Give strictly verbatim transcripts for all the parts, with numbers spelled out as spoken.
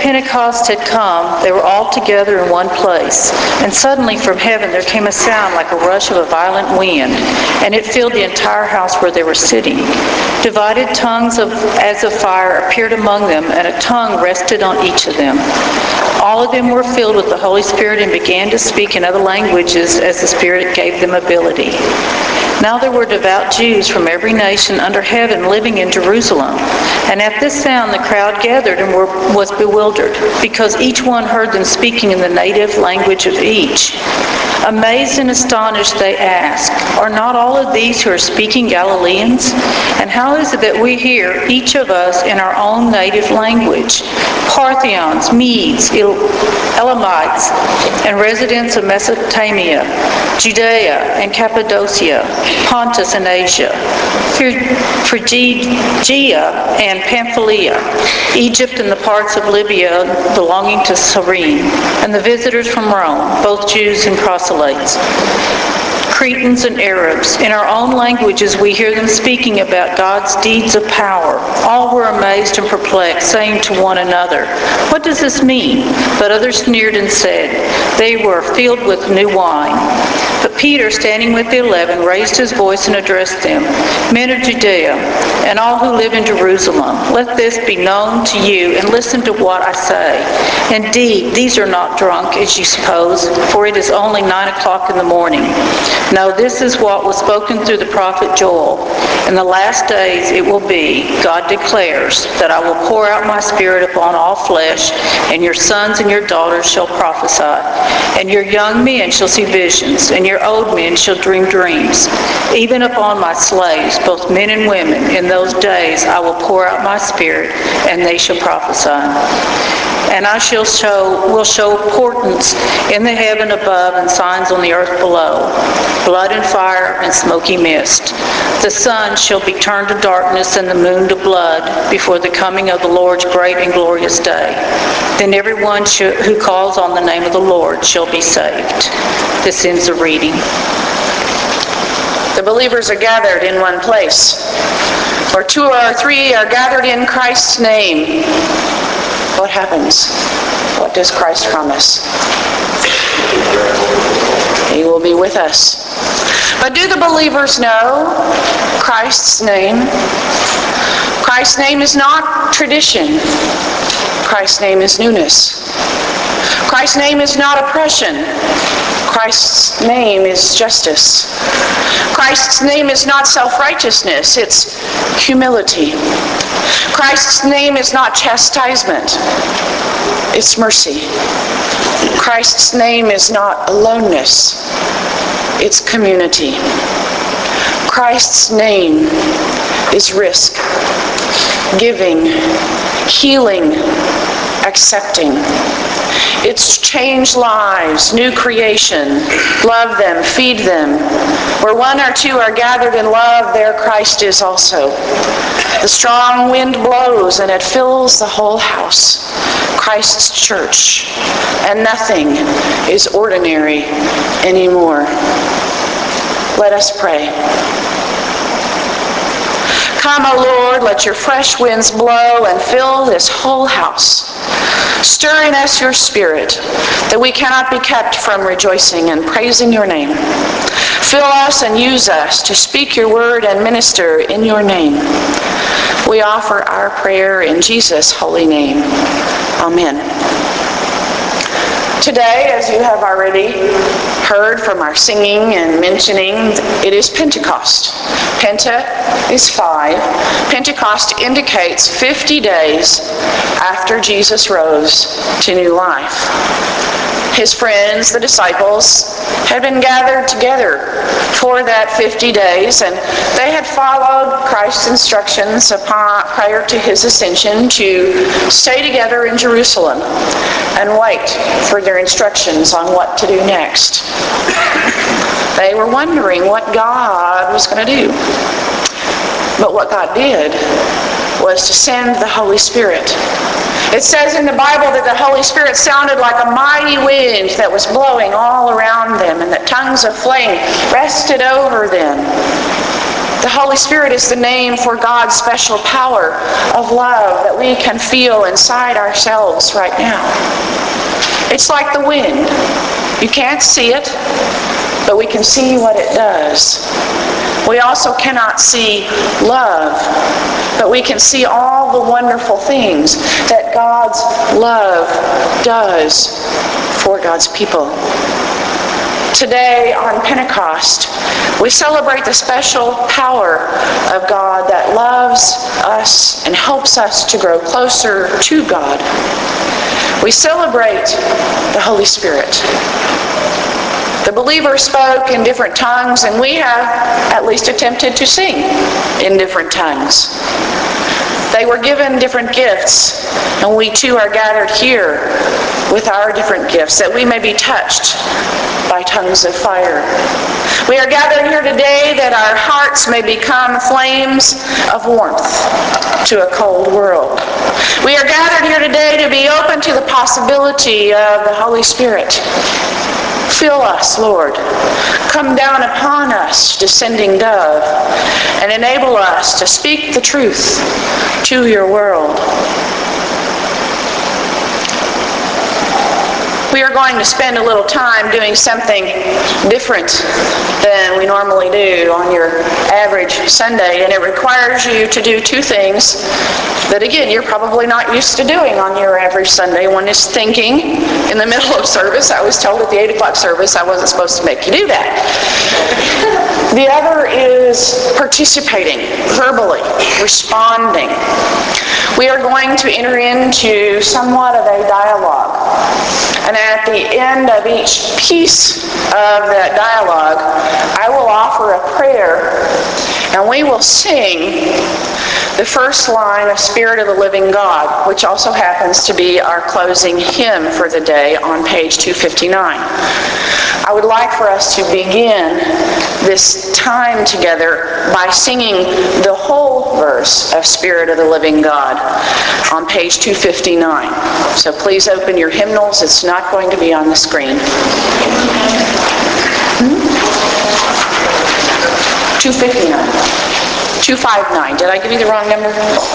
Pentecost had come, they were all together in one place. And suddenly from heaven there came a sound like a rush of a violent wind, and it filled the entire house where they were sitting. Divided tongues of, as of fire appeared among them, and a tongue rested on each of them. All of them were filled with the Holy Spirit and began to speak in other languages as the Spirit gave them ability. Now there were devout Jews from every nation under heaven living in Jerusalem. And at this sound the crowd gathered and were, was bewildered, because each one heard them speaking in the native language of each. Amazed and astonished, they asked, "Are not all of these who are speaking Galileans? And how is it that we hear, each of us, in our own native language? Parthians, Medes, Elamites, and residents of Mesopotamia, Judea and Cappadocia, Pontus and Asia, Phrygia and Pamphylia, Egypt and the parts of Libya belonging to Cyrene, and the visitors from Rome, both Jews and proselytes, Cretans and Arabs. In our own languages we hear them speaking about God's deeds of power." All were amazed and perplexed, saying to one another, "What does this mean?" But others sneered and said, "They were filled with new wine." But Peter, standing with the eleven, raised his voice and addressed them, "Men of Judea, and all who live in Jerusalem, let this be known to you, and listen to what I say. Indeed, these are not drunk, as you suppose, for it is only nine o'clock in the morning. No, this is what was spoken through the prophet Joel. In the last days it will be, God declares, that I will pour out my Spirit upon all flesh, and your sons and your daughters shall prophesy, and your young men shall see visions, and your old men shall dream dreams. Even upon my slaves, both men and women, in those days I will pour out my Spirit, and they shall prophesy. And I shall show, will show portents in the heaven above and signs on the earth below, blood and fire and smoky mist. The sun shall be turned to darkness and the moon to blood before the coming of the Lord's great and glorious day. Then everyone who calls on the name of the Lord shall be saved." This ends the reading. The believers are gathered in one place. Where two or three are gathered in Christ's name, what happens? What does Christ promise? He will be with us. But do the believers know Christ's name? Christ's name is not tradition. Christ's name is newness. Christ's name is not oppression. Christ's name is justice. Christ's name is not self-righteousness, it's humility. Christ's name is not chastisement, it's mercy. Christ's name is not aloneness, it's community. Christ's name is risk, giving, healing, accepting. It's change lives, new creation, love them, feed them. Where one or two are gathered in love, there Christ is also. The strong wind blows and it fills the whole house, Christ's church, and nothing is ordinary anymore. Let us pray. Come, O Lord, let your fresh winds blow and fill this whole house. Stir in us your Spirit, that we cannot be kept from rejoicing and praising your name. Fill us and use us to speak your word and minister in your name. We offer our prayer in Jesus' holy name. Amen. Today, as you have already heard from our singing and mentioning, it is Pentecost. Penta is five. Pentecost indicates fifty days after Jesus rose to new life. His friends, the disciples, had been gathered together for that fifty days, and they had followed Christ's instructions upon, prior to his ascension to stay together in Jerusalem and wait for their instructions on what to do next. They were wondering what God was going to do. But what God did was to send the Holy Spirit. It says in the Bible that the Holy Spirit sounded like a mighty wind that was blowing all around them, and that tongues of flame rested over them. The Holy Spirit is the name for God's special power of love that we can feel inside ourselves right now. It's like the wind. You can't see it, but we can see what it does. We also cannot see love, but we can see all the wonderful things that God's love does for God's people. Today on Pentecost, we celebrate the special power of God that loves us and helps us to grow closer to God. We celebrate the Holy Spirit. The believers spoke in different tongues, and we have at least attempted to sing in different tongues. They were given different gifts, and we too are gathered here with our different gifts, that we may be touched by tongues of fire. We are gathered here today that our hearts may become flames of warmth to a cold world. We are gathered here today to be open to the possibility of the Holy Spirit. Fill us, Lord. Come down upon us, descending dove, and enable us to speak the truth to your world. We are going to spend a little time doing something different than we normally do on your average Sunday, and it requires you to do two things that, again, you're probably not used to doing on your average Sunday. One is thinking in the middle of service. I was told at the eight o'clock service I wasn't supposed to make you do that. The other is participating, verbally, responding. We are going to enter into somewhat of a dialogue. And at the end of each piece of that dialogue, I will offer a prayer, and we will sing the first line of Spirit of the Living God, which also happens to be our closing hymn for the day on page two fifty-nine. I would like for us to begin this time together by singing the whole verse of Spirit of the Living God on page two fifty-nine. So please open your hymnals. It's not going to be on the screen. two fifty-nine. two fifty-nine. Did I give you the wrong number?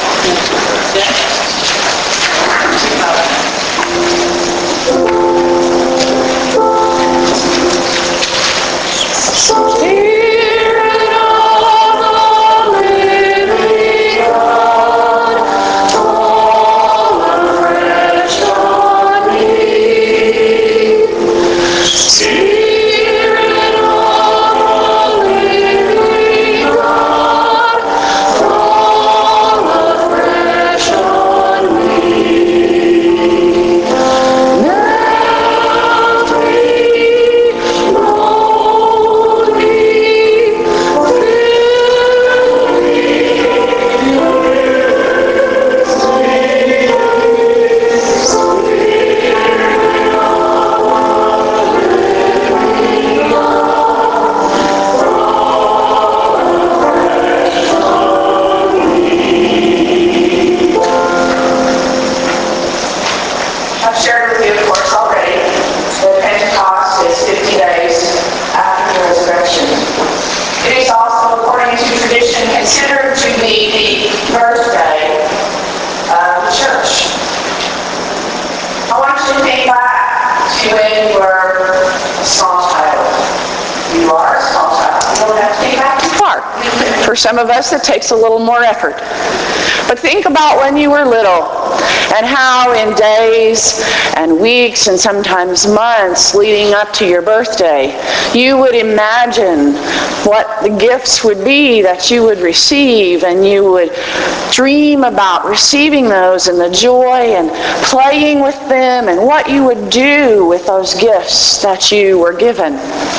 For some of us, it takes a little more effort. But think about when you were little and how in days and weeks and sometimes months leading up to your birthday, you would imagine what the gifts would be that you would receive, and you would dream about receiving those and the joy and playing with them and what you would do with those gifts that you were given.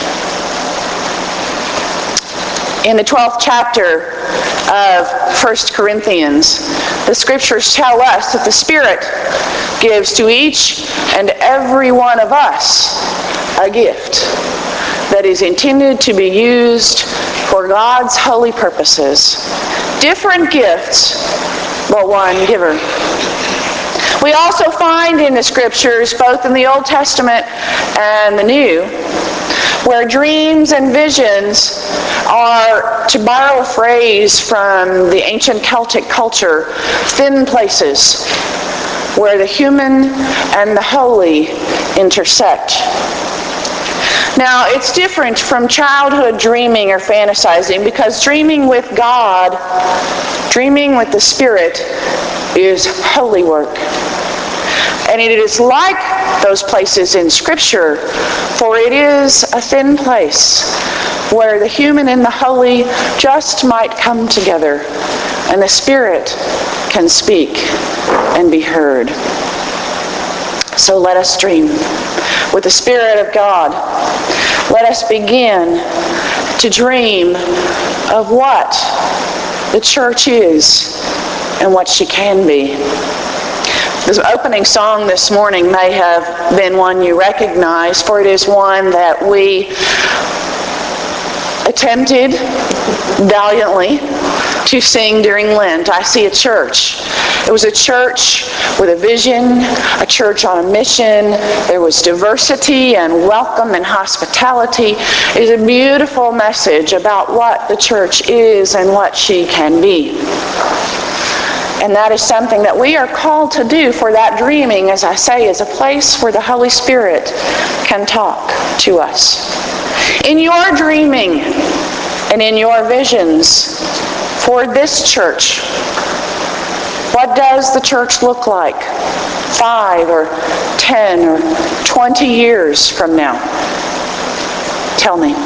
In the twelfth chapter of First Corinthians, the scriptures tell us that the Spirit gives to each and every one of us a gift that is intended to be used for God's holy purposes. Different gifts, but one giver. We also find in the Scriptures, both in the Old Testament and the New, where dreams and visions are, to borrow a phrase from the ancient Celtic culture, thin places where the human and the holy intersect. Now, it's different from childhood dreaming or fantasizing, because dreaming with God, dreaming with the Spirit, is holy work. And it is like those places in Scripture, for it is a thin place where the human and the holy just might come together, and the Spirit can speak and be heard. So let us dream with the Spirit of God. Let us begin to dream of what the church is and what she can be. The opening song this morning may have been one you recognize, for it is one that we attempted valiantly to sing during Lent. I see a church. It was a church with a vision, a church on a mission. There was diversity and welcome and hospitality. It is a beautiful message about what the church is and what she can be. And that is something that we are called to do, for that dreaming, as I say, is a place where the Holy Spirit can talk to us. In your dreaming and in your visions for this church, what does the church look like five or ten or twenty years from now? Tell me.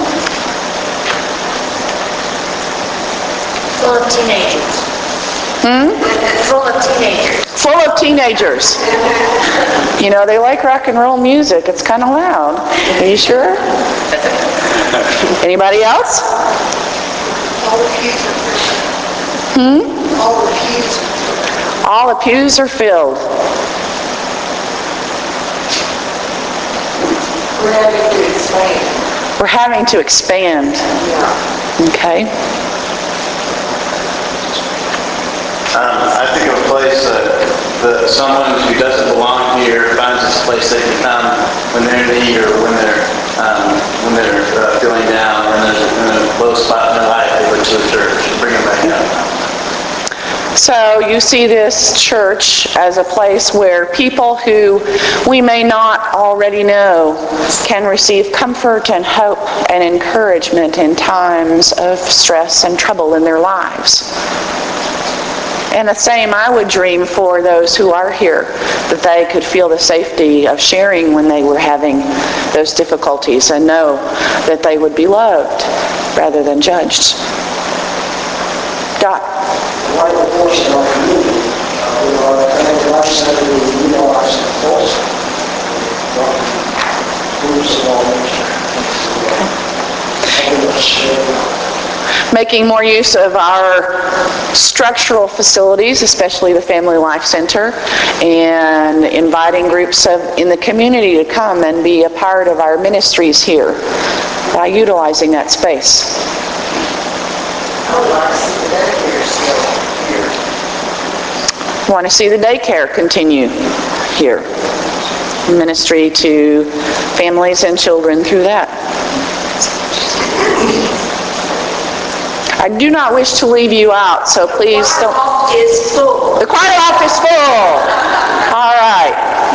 Full of teenagers. Hmm? Full of teenagers. Full of teenagers. You know, they like rock and roll music. It's kind of loud. Are you sure? Anybody else? All the pews are filled. Hmm? All the pews. All the pews are filled. We're having to expand. We're having to expand. Yeah. Okay. Um, I think of a place that, that someone who doesn't belong here finds this place they can come when they're in need, or when they're um, when they're uh, feeling down, or when there's a, in a low spot in their life, they look to the church and bring them back up. So you see this church as a place where people who we may not already know can receive comfort and hope and encouragement in times of stress and trouble in their lives. And the same I would dream for those who are here, that they could feel the safety of sharing when they were having those difficulties, and know that they would be loved rather than judged. Dot. Vital portion of our community. Uh, we are a family life center. We utilize the pulse. Groups of all nature. Helping us share. Making more use of our structural facilities, especially the Family Life Center, and inviting groups of, in the community to come and be a part of our ministries here by utilizing that space. I would like to see the daycare still here. Want to see the daycare continue here. Ministry to families and children through that. I do not wish to leave you out, so please don't. The loft is full. The choir loft is full. All right.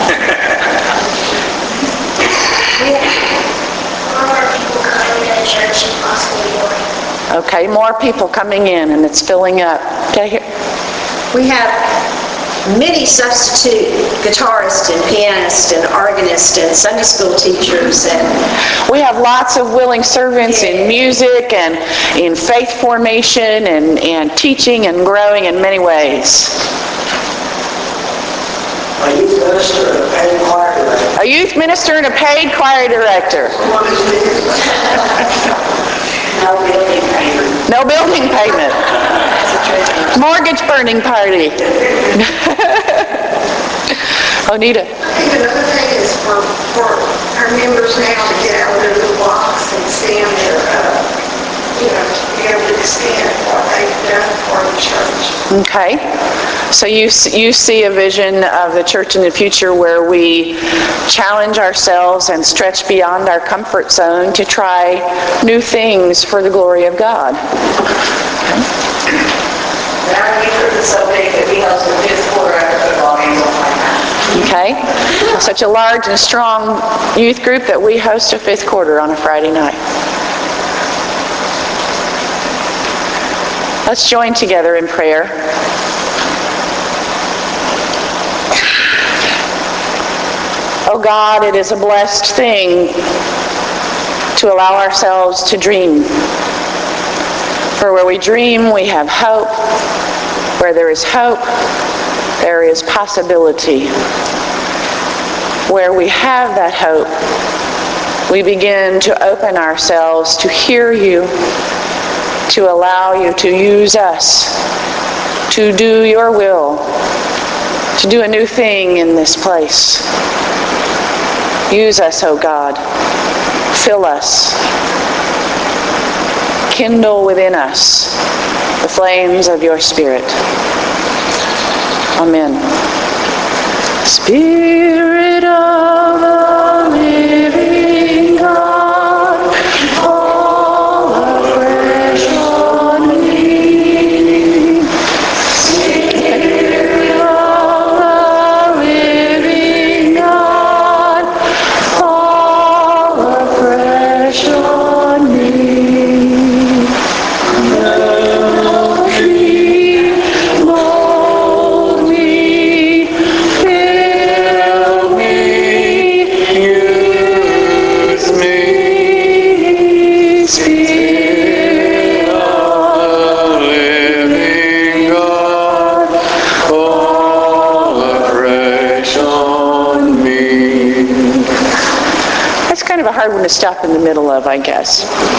We have more people coming to church and possibly more. Okay, more people coming in, and it's filling up. Okay, here. We have many substitute guitarists and pianists and organists and Sunday school teachers, and We have lots of willing servants in music and in faith formation and, and teaching and growing in many ways. A youth minister and a paid choir director. A youth minister and a paid choir director. No building payment. No building payment. Mortgage burning party. Onita. Another thing is for, for our members now to get out of their little box and stand there, uh, you know, to be able to extend what they've done for the church. Okay. So you, you see a vision of the church in the future where we challenge ourselves and stretch beyond our comfort zone to try new things for the glory of God. And our youth group is so big that we host the fifth quarter after football games on Friday night. Okay? Such a large and strong youth group that we host a fifth quarter on a Friday night. Let's join together in prayer. Oh God, it is a blessed thing to allow ourselves to dream. For where we dream, we have hope. Where there is hope, there is possibility. Where we have that hope, we begin to open ourselves to hear you, to allow you to use us, to do your will, to do a new thing in this place. Use us, O God. Fill us. Kindle within us the flames of your Spirit. Amen. Spirit of the living God, fall afresh on me. Spirit of the living God, fall afresh on me. Mold me, fill me, use me, Spirit of the living God, fall afresh on me. That's kind of a hard one to stop in the middle of, I guess.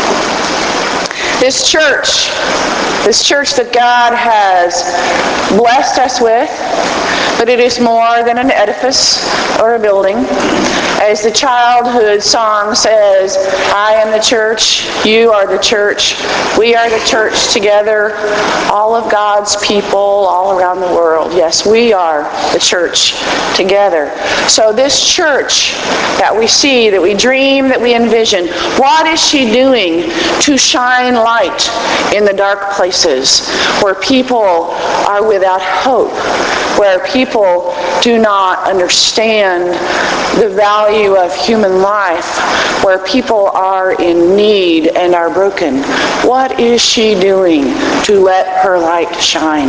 This church, this church that God has blessed us with, but it is more than an edifice or a building. As the childhood song says, I am the church, you are the church, we are the church together, all of God's people all around the world. Yes, we are the church together. So this church that we see, that we dream, that we envision, what is she doing to shine light in the dark places where people are without hope, where people do not understand the value of human life, where people are in need and are broken? What is she doing to let her light shine?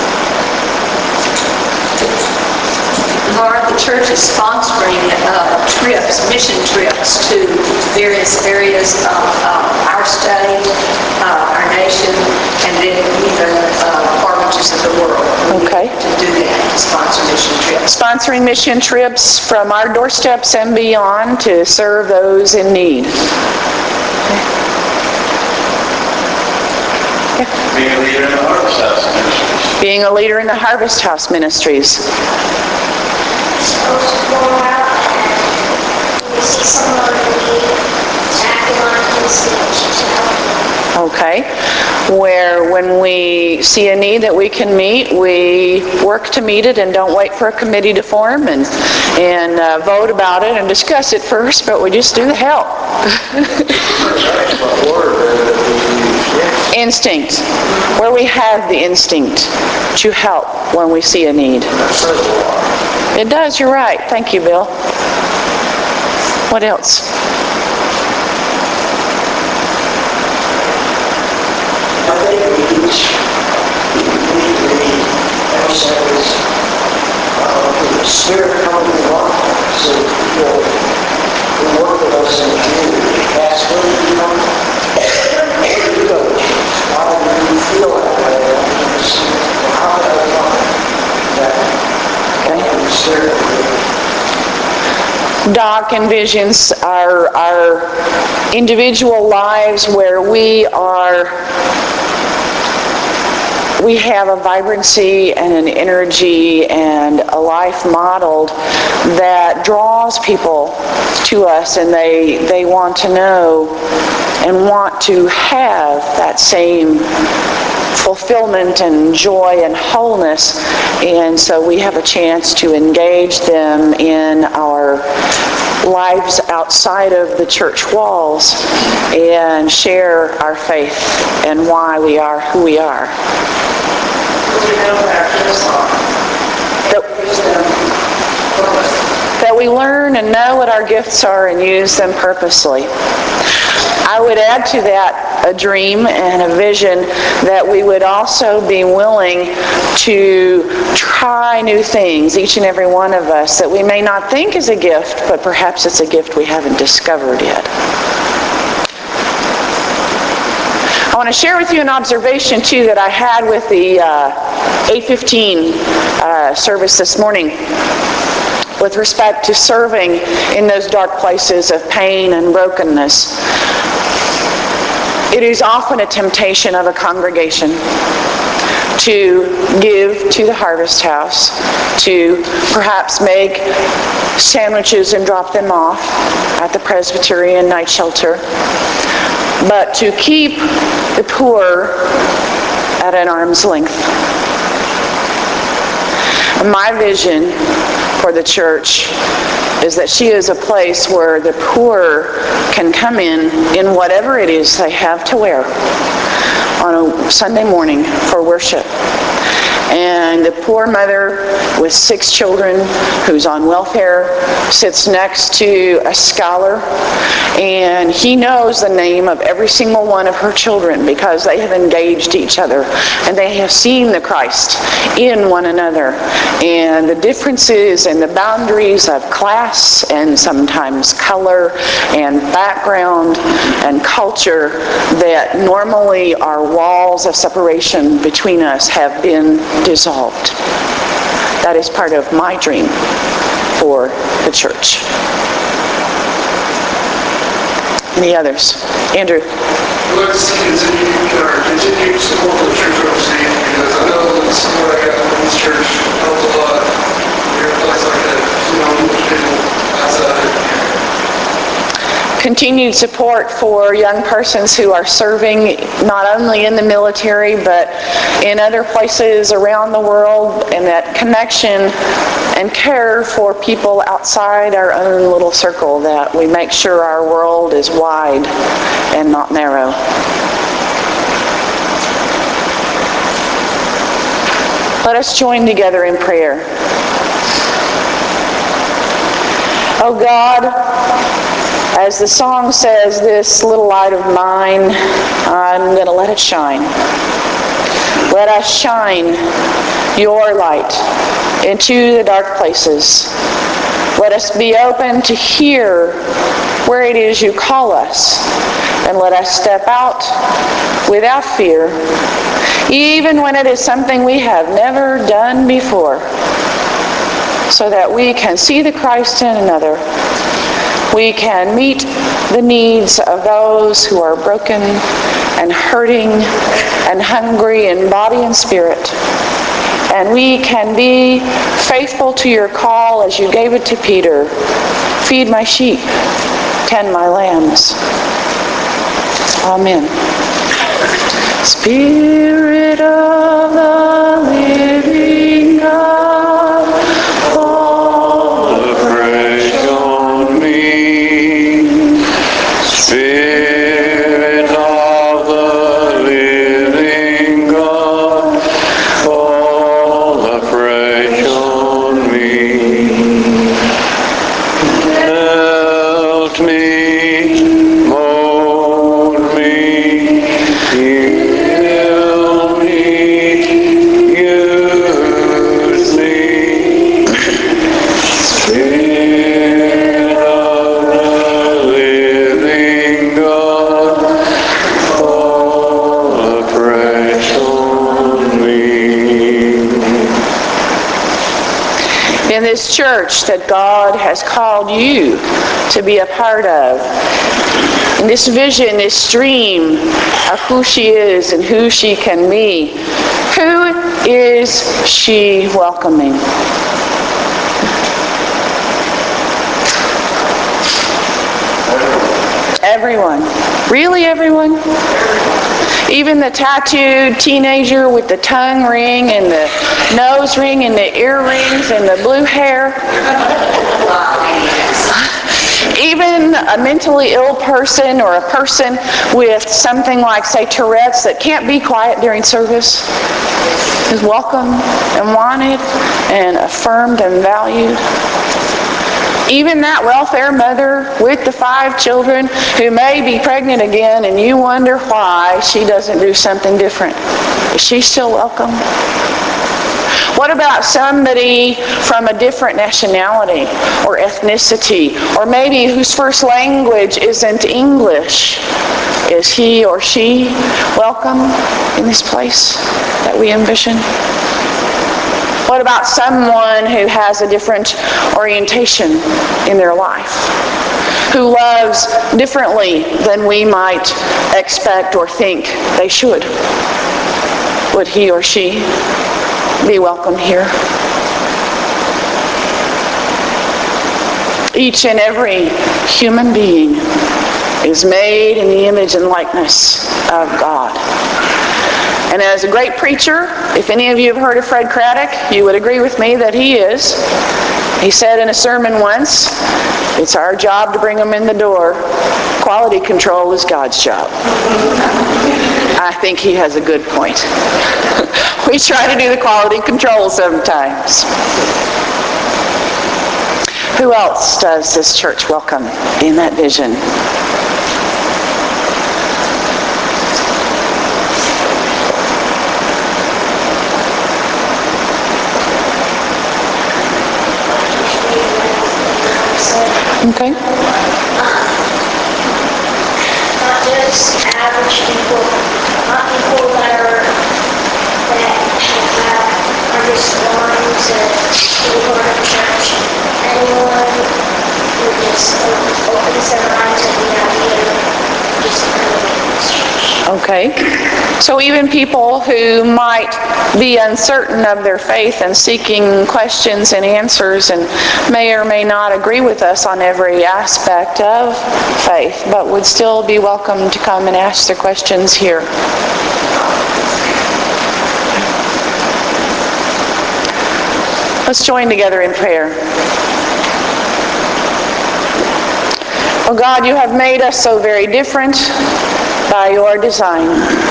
Laura, the church is sponsoring uh, trips, mission trips to various areas of uh, our state, uh, our nation, and then even uh, far reaches of the world. We Okay. need to do that, to sponsor mission trips. Sponsoring mission trips from our doorsteps and beyond to serve those in need. Being a leader in the Harvest House Ministries. Being a leader in the Harvest House Ministries. Supposed to go out and we see someone in need, acting like instinct, to help them. Okay, where when we see a need that we can meet, we work to meet it and don't wait for a committee to form and, and uh, vote about it and discuss it first, but we just do the help. Instinct, where we have the instinct to help when we see a need. It does, you're right. Thank you, Bill. What else? I think we each need to be emphasized, uh, the spirit coming along, so people who work with us in the community ask, where do you come from? Where do you go to church? Why do you feel that way? And just, well, how did I come? That, the spirit. Doc envisions our, our individual lives where we are, we have a vibrancy and an energy and a life modeled that draws people to us, and they, they want to know and want to have that same fulfillment and joy and wholeness. And so we have a chance to engage them in our lives outside of the church walls and share our faith and why we are who we are. We know that this song. That we learn and know what our gifts are and use them purposely. I would add to that a dream and a vision that we would also be willing to try new things, each and every one of us, that we may not think is a gift, but perhaps it's a gift we haven't discovered yet. I want to share with you an observation, too, that I had with the uh, eight fifteen uh, service this morning with respect to serving in those dark places of pain and brokenness. It is often a temptation of a congregation to give to the Harvest House, to perhaps make sandwiches and drop them off at the Presbyterian night shelter, but to keep the poor at an arm's length. My vision for the church is that she is a place where the poor can come in in whatever it is they have to wear on a Sunday morning for worship. And the poor mother with six children who's on welfare sits next to a scholar, and he knows the name of every single one of her children because they have engaged each other and they have seen the Christ in one another. And the differences and the boundaries of class and sometimes color and background and culture that normally are walls of separation between us have been dissolved. That is part of my dream for the church. Any others? Andrew? I'd like to see continued, or continued support for the church overseas, because I know that the support I got from this church helped a lot. You're in a place like that, you know, people outside of here. Continued support for young persons who are serving not only in the military but in other places around the world, and that connection and care for people outside our own little circle, that we make sure our world is wide and not narrow. Let us join together in prayer. Oh God, as the song says, this little light of mine, I'm going to let it shine. Let us shine your light into the dark places. Let us be open to hear where it is you call us, and let us step out without fear, even when it is something we have never done before, so that we can see the Christ in another. We can meet the needs of those who are broken and hurting and hungry in body and spirit. And we can be faithful to your call as you gave it to Peter. Feed my sheep, tend my lambs. Amen. Spirit of the living God, fall afresh on me. Spirit of the living God, fall afresh on me. Melt me, mold me, heal me, use me. Spirit of the living God, fall afresh on me. In this church that God has called you to be a part of, in this vision, this dream of who she is and who she can be, who is she welcoming? Everyone. Really, everyone? Even the tattooed teenager with the tongue ring and the nose ring and the earrings and the blue hair. Even a mentally ill person or a person with something like, say, Tourette's that can't be quiet during service is welcome and wanted and affirmed and valued. Even that welfare mother with the five children who may be pregnant again and you wonder why she doesn't do something different. Is she still welcome? What about somebody from a different nationality or ethnicity, or maybe whose first language isn't English? Is he or she welcome in this place that we envision? What about someone who has a different orientation in their life, who loves differently than we might expect or think they should? Would he or she be welcome here? Each and every human being is made in the image and likeness of God. And as a great preacher, if any of you have heard of Fred Craddock, you would agree with me that he is. He said in a sermon once, it's our job to bring them in the door. Quality control is God's job. I think he has a good point. We try to do the quality control sometimes. Who else does this church welcome in that vision? Okay. Not just average people, not people that are, that uh, are just wanting to be part of church. Anyone who just opens their mind to the idea of just coming to this church. Okay. So even people who might be uncertain of their faith and seeking questions and answers and may or may not agree with us on every aspect of faith, but would still be welcome to come and ask their questions here. Let's join together in prayer. Oh God, you have made us so very different by your design.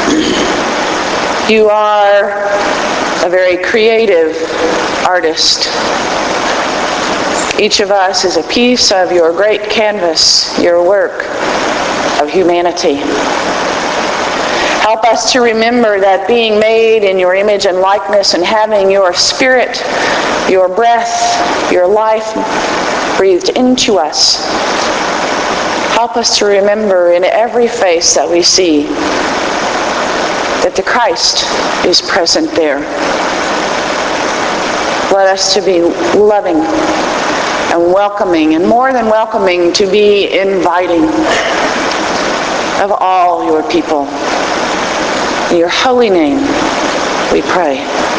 You are a very creative artist. Each of us is a piece of your great canvas, your work of humanity. Help us to remember that being made in your image and likeness and having your spirit, your breath, your life breathed into us. Help us to remember in every face that we see that the Christ is present there. Let us to be loving and welcoming, and more than welcoming, to be inviting of all your people. In your holy name we pray.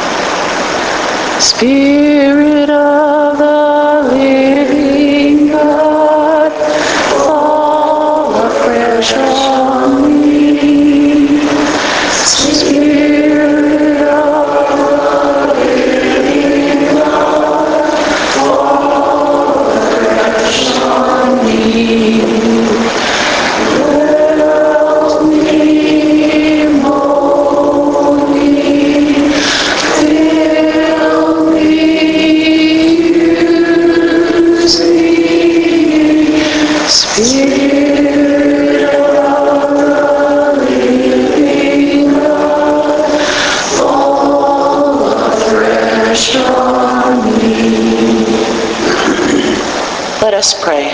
Spirit of the living God, fall afresh on me. Spirit of the living God, fall afresh on me. Fill me, mold me, fill me, use me. Spirit of the living God, fall afresh on me. Let us pray.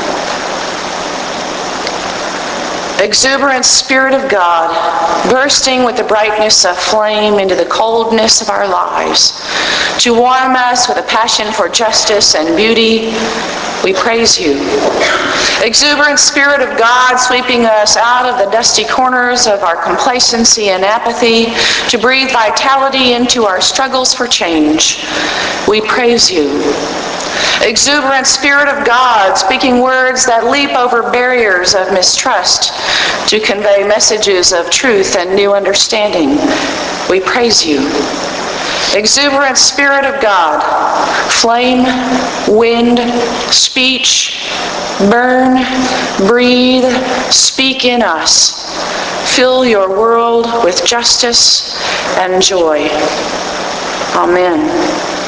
Exuberant Spirit of God, bursting with the brightness of flame into the coldness of our lives, to warm us with a passion for justice and beauty, we praise you. Exuberant Spirit of God, sweeping us out of the dusty corners of our complacency and apathy to breathe vitality into our struggles for change, we praise you. Exuberant Spirit of God, speaking words that leap over barriers of mistrust to convey messages of truth and new understanding, we praise you. Exuberant Spirit of God, flame, wind, speech, burn, breathe, speak in us. Fill your world with justice and joy. Amen.